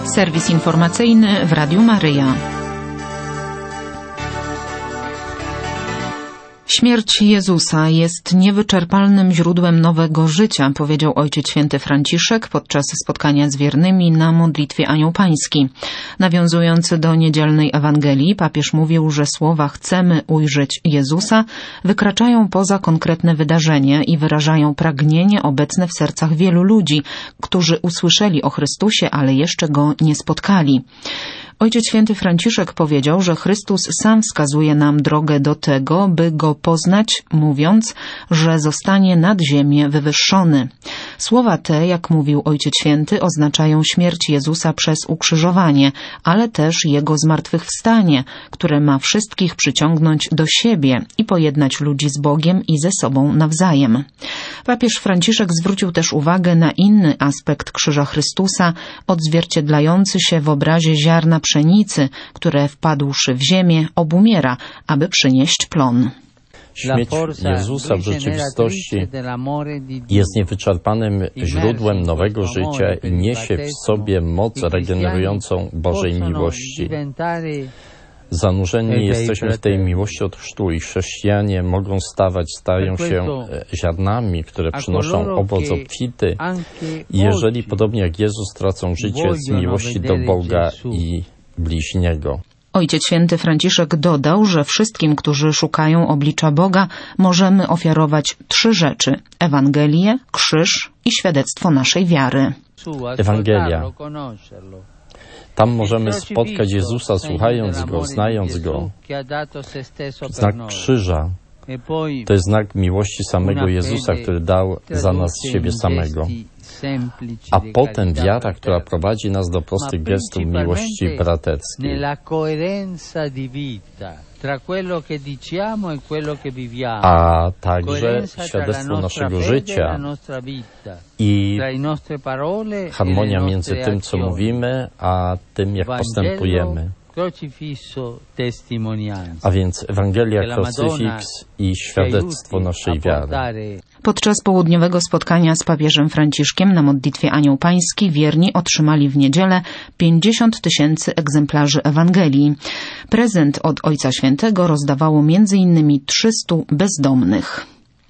Serwis informacyjny w Radiu Maryja. Śmierć Jezusa jest niewyczerpalnym źródłem nowego życia, powiedział Ojciec Święty Franciszek podczas spotkania z wiernymi na modlitwie Anioł Pański. Nawiązując do niedzielnej Ewangelii, papież mówił, że słowa „chcemy ujrzeć Jezusa” wykraczają poza konkretne wydarzenie i wyrażają pragnienie obecne w sercach wielu ludzi, którzy usłyszeli o Chrystusie, ale jeszcze Go nie spotkali. Ojciec Święty Franciszek powiedział, że Chrystus sam wskazuje nam drogę do tego, by Go poznać, mówiąc, że zostanie nad ziemię wywyższony. Słowa te, jak mówił Ojciec Święty, oznaczają śmierć Jezusa przez ukrzyżowanie, ale też Jego zmartwychwstanie, które ma wszystkich przyciągnąć do siebie i pojednać ludzi z Bogiem i ze sobą nawzajem. Papież Franciszek zwrócił też uwagę na inny aspekt krzyża Chrystusa, odzwierciedlający się w obrazie ziarna pszenicy, które wpadłszy w ziemię, obumiera, aby przynieść plon. Śmierć Jezusa w rzeczywistości jest niewyczerpanym źródłem nowego życia i niesie w sobie moc regenerującą Bożej miłości. Zanurzeni jesteśmy w tej miłości od chrztu i chrześcijanie stają się ziarnami, które przynoszą owoc obfity. I jeżeli, podobnie jak Jezus, tracą życie z miłości do Boga i bliźniego. Ojciec Święty Franciszek dodał, że wszystkim, którzy szukają oblicza Boga, możemy ofiarować 3 rzeczy: Ewangelię, krzyż i świadectwo naszej wiary. Ewangelia. Tam możemy spotkać Jezusa, słuchając Go, znając Go. Znak krzyża to jest znak miłości samego Jezusa, który dał za nas siebie samego. A potem wiara, która prowadzi nas do prostych gestów miłości braterskiej. A także świadectwo naszego życia i harmonia między tym, co mówimy, a tym, jak postępujemy. A więc Ewangelia, krucyfiks i świadectwo naszej wiary. Podczas południowego spotkania z papieżem Franciszkiem na modlitwie Anioł Pański wierni otrzymali w niedzielę 50 000 egzemplarzy Ewangelii. Prezent od Ojca Świętego rozdawało m.in. 300 bezdomnych.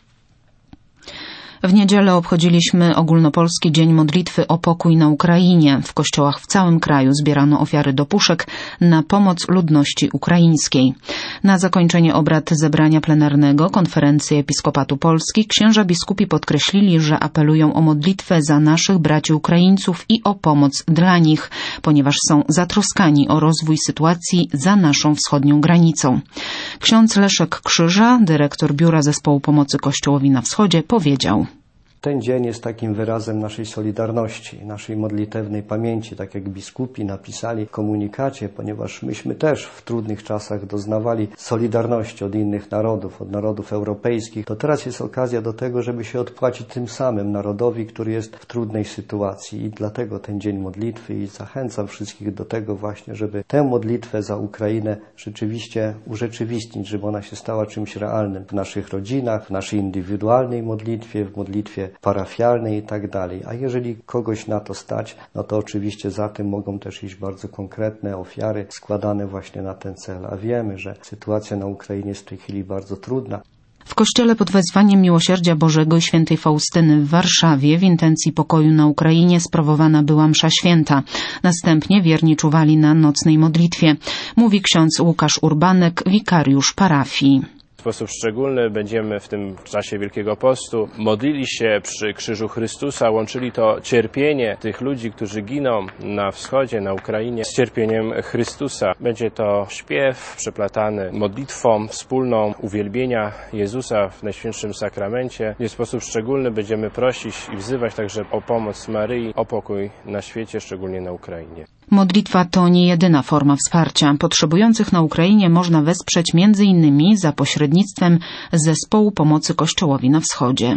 W niedzielę obchodziliśmy ogólnopolski Dzień Modlitwy o pokój na Ukrainie. W kościołach w całym kraju zbierano ofiary do puszek na pomoc ludności ukraińskiej. Na zakończenie obrad zebrania plenarnego Konferencji Episkopatu Polski księża biskupi podkreślili, że apelują o modlitwę za naszych braci Ukraińców i o pomoc dla nich, ponieważ są zatroskani o rozwój sytuacji za naszą wschodnią granicą. Ksiądz Leszek Krzyża, dyrektor Biura Zespołu Pomocy Kościołowi na Wschodzie, powiedział: Ten dzień jest takim wyrazem naszej solidarności, naszej modlitewnej pamięci, tak jak biskupi napisali w komunikacie, ponieważ myśmy też w trudnych czasach doznawali solidarności od innych narodów, od narodów europejskich. To teraz jest okazja do tego, żeby się odpłacić tym samym narodowi, który jest w trudnej sytuacji, i dlatego ten dzień modlitwy, i zachęcam wszystkich do tego właśnie, żeby tę modlitwę za Ukrainę rzeczywiście urzeczywistnić, żeby ona się stała czymś realnym w naszych rodzinach, w naszej indywidualnej modlitwie, w modlitwie parafialnej i tak dalej. A jeżeli kogoś na to stać, no to oczywiście za tym mogą też iść bardzo konkretne ofiary składane właśnie na ten cel. A wiemy, że sytuacja na Ukrainie jest w tej chwili bardzo trudna. W kościele pod wezwaniem Miłosierdzia Bożego i Świętej Faustyny w Warszawie w intencji pokoju na Ukrainie sprawowana była msza święta. Następnie wierni czuwali na nocnej modlitwie. Mówi ksiądz Łukasz Urbanek, wikariusz parafii. W sposób szczególny będziemy w tym czasie Wielkiego Postu modlili się przy krzyżu Chrystusa, łączyli to cierpienie tych ludzi, którzy giną na wschodzie, na Ukrainie, z cierpieniem Chrystusa. Będzie to śpiew przeplatany modlitwą wspólną uwielbienia Jezusa w Najświętszym Sakramencie. W sposób szczególny będziemy prosić i wzywać także o pomoc Maryi, o pokój na świecie, szczególnie na Ukrainie. Modlitwa to nie jedyna forma wsparcia. Potrzebujących na Ukrainie można wesprzeć m.in. za pośrednictwem Zespołu Pomocy Kościołowi na Wschodzie.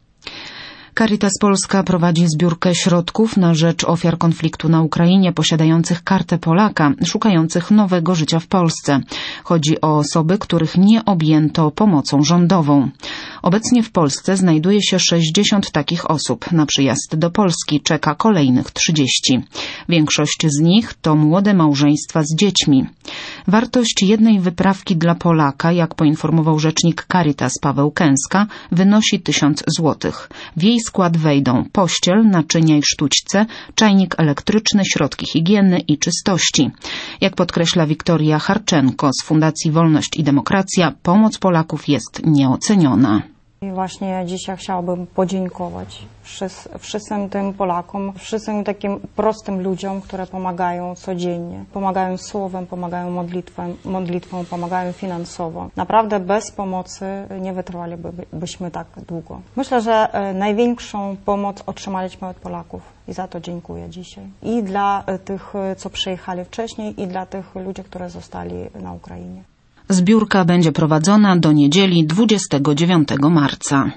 Caritas Polska prowadzi zbiórkę środków na rzecz ofiar konfliktu na Ukrainie posiadających kartę Polaka, szukających nowego życia w Polsce. Chodzi o osoby, których nie objęto pomocą rządową. Obecnie w Polsce znajduje się 60 takich osób. Na przyjazd do Polski czeka kolejnych 30. Większość z nich to młode małżeństwa z dziećmi. Wartość jednej wyprawki dla Polaka, jak poinformował rzecznik Caritas Paweł Kęska, wynosi 1000 złotych. W jej skład wejdą pościel, naczynia i sztućce, czajnik elektryczny, środki higieny i czystości. Jak podkreśla Wiktoria Harczenko z Fundacji Wolność i Demokracja, pomoc Polaków jest nieoceniona. I właśnie dzisiaj chciałabym podziękować wszystkim tym Polakom, wszystkim takim prostym ludziom, które pomagają codziennie. Pomagają słowem, pomagają modlitwą, pomagają finansowo. Naprawdę bez pomocy nie wytrwalibyśmy tak długo. Myślę, że największą pomoc otrzymaliśmy od Polaków i za to dziękuję dzisiaj. I dla tych, co przyjechali wcześniej, i dla tych ludzi, którzy zostali na Ukrainie. Zbiórka będzie prowadzona do niedzieli 29 marca.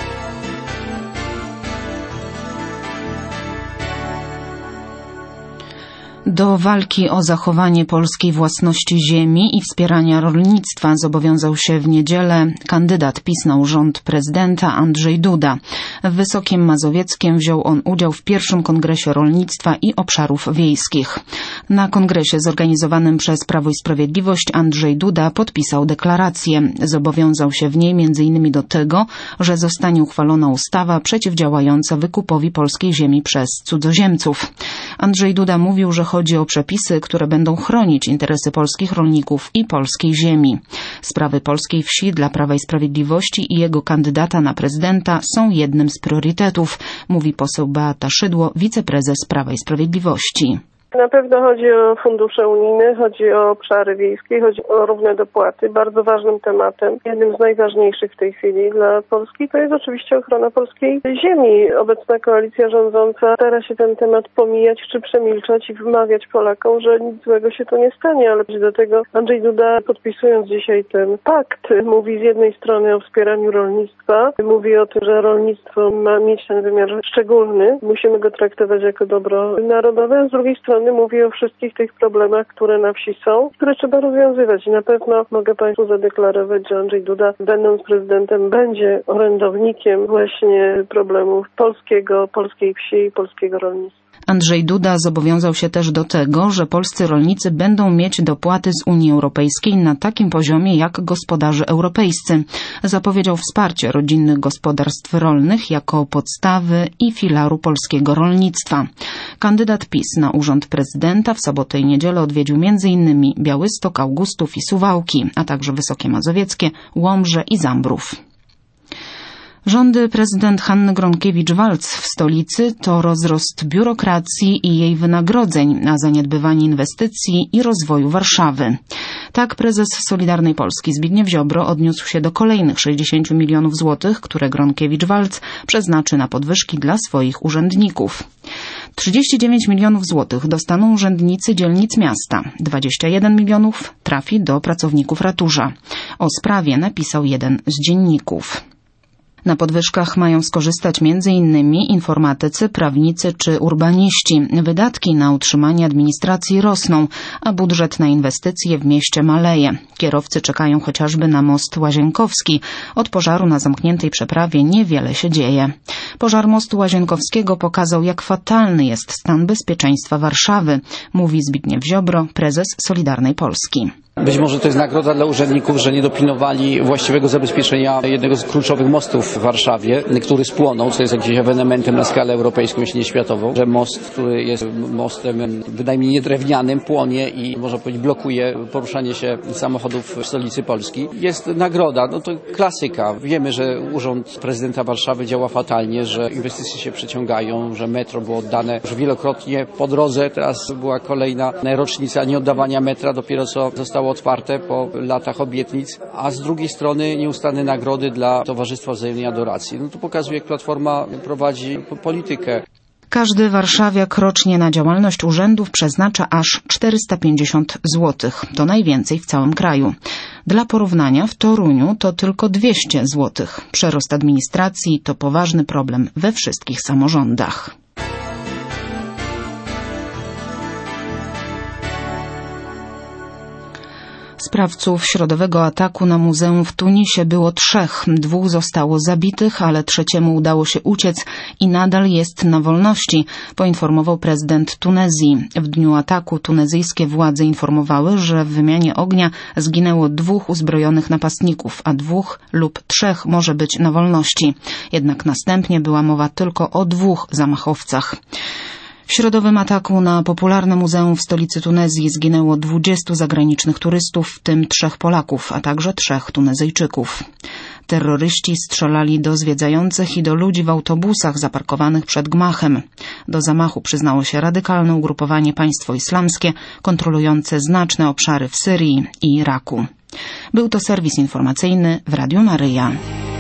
Do walki o zachowanie polskiej własności ziemi i wspierania rolnictwa zobowiązał się w niedzielę kandydat PiS na urząd prezydenta Andrzej Duda. W Wysokiem Mazowieckiem wziął on udział w pierwszym Kongresie Rolnictwa i Obszarów Wiejskich. Na kongresie zorganizowanym przez Prawo i Sprawiedliwość Andrzej Duda podpisał deklarację. Zobowiązał się w niej m.in. do tego, że zostanie uchwalona ustawa przeciwdziałająca wykupowi polskiej ziemi przez cudzoziemców. Andrzej Duda mówił, że chodzi o przepisy, które będą chronić interesy polskich rolników i polskiej ziemi. Sprawy polskiej wsi dla Prawa i Sprawiedliwości i jego kandydata na prezydenta są jednym z priorytetów, mówi poseł Beata Szydło, wiceprezes Prawa i Sprawiedliwości. Na pewno chodzi o fundusze unijne, chodzi o obszary wiejskie, chodzi o równe dopłaty. Bardzo ważnym tematem, jednym z najważniejszych w tej chwili dla Polski, to jest oczywiście ochrona polskiej ziemi. Obecna koalicja rządząca stara się ten temat pomijać czy przemilczać i wmawiać Polakom, że nic złego się tu nie stanie, ale do tego Andrzej Duda, podpisując dzisiaj ten pakt, mówi z jednej strony o wspieraniu rolnictwa, mówi o tym, że rolnictwo ma mieć ten wymiar szczególny, musimy go traktować jako dobro narodowe, a z drugiej strony mówi o wszystkich tych problemach, które na wsi są, które trzeba rozwiązywać. I na pewno mogę Państwu zadeklarować, że Andrzej Duda, będąc prezydentem, będzie orędownikiem właśnie problemów polskiej wsi i polskiego rolnictwa. Andrzej Duda zobowiązał się też do tego, że polscy rolnicy będą mieć dopłaty z Unii Europejskiej na takim poziomie jak gospodarze europejscy. Zapowiedział wsparcie rodzinnych gospodarstw rolnych jako podstawy i filaru polskiego rolnictwa. Kandydat PiS na urząd prezydenta w sobotę i niedzielę odwiedził m.in. Białystok, Augustów i Suwałki, a także Wysokie Mazowieckie, Łomże i Zambrów. Rządy prezydent Hanny Gronkiewicz-Waltz w stolicy to rozrost biurokracji i jej wynagrodzeń, a zaniedbywanie inwestycji i rozwoju Warszawy. Tak prezes Solidarnej Polski Zbigniew Ziobro odniósł się do kolejnych 60 milionów złotych, które Gronkiewicz-Waltz przeznaczy na podwyżki dla swoich urzędników. 39 milionów złotych dostaną urzędnicy dzielnic miasta. 21 milionów trafi do pracowników ratusza. O sprawie napisał jeden z dzienników. Na podwyżkach mają skorzystać m.in. informatycy, prawnicy czy urbaniści. Wydatki na utrzymanie administracji rosną, a budżet na inwestycje w mieście maleje. Kierowcy czekają chociażby na most Łazienkowski. Od pożaru na zamkniętej przeprawie niewiele się dzieje. Pożar mostu Łazienkowskiego pokazał, jak fatalny jest stan bezpieczeństwa Warszawy, mówi Zbigniew Ziobro, prezes Solidarnej Polski. Być może to jest nagroda dla urzędników, że nie dopilnowali właściwego zabezpieczenia jednego z kluczowych mostów w Warszawie, który spłonął, co jest jakimś ewenementem na skalę europejską, jeśli nie światową, że most, który jest mostem wynajmniej nie drewnianym, płonie i można powiedzieć blokuje poruszanie się samochodów w stolicy Polski. Jest nagroda, no to klasyka. Wiemy, że urząd prezydenta Warszawy działa fatalnie, że inwestycje się przeciągają, że metro było oddane już wielokrotnie po drodze. Teraz była kolejna rocznica nieoddawania metra, dopiero co zostało otwarte po latach obietnic, a z drugiej strony nieustanne nagrody dla Towarzystwa Wzajemnej Adoracji. No to pokazuje, jak Platforma prowadzi politykę. Każdy warszawiak rocznie na działalność urzędów przeznacza aż 450 zł. To najwięcej w całym kraju. Dla porównania w Toruniu to tylko 200 zł. Przerost administracji to poważny problem we wszystkich samorządach. Sprawców środowego ataku na muzeum w Tunisie było 3. 2 zostało zabitych, ale 3 udało się uciec i nadal jest na wolności, poinformował prezydent Tunezji. W dniu ataku tunezyjskie władze informowały, że w wymianie ognia zginęło 2 uzbrojonych napastników, a 2 lub 3 może być na wolności. Jednak następnie była mowa tylko o 2 zamachowcach. W środowym ataku na popularne muzeum w stolicy Tunezji zginęło 20 zagranicznych turystów, w tym 3 Polaków, a także 3 Tunezyjczyków. Terroryści strzelali do zwiedzających i do ludzi w autobusach zaparkowanych przed gmachem. Do zamachu przyznało się radykalne ugrupowanie Państwo Islamskie, kontrolujące znaczne obszary w Syrii i Iraku. Był to serwis informacyjny w Radiu Maryja.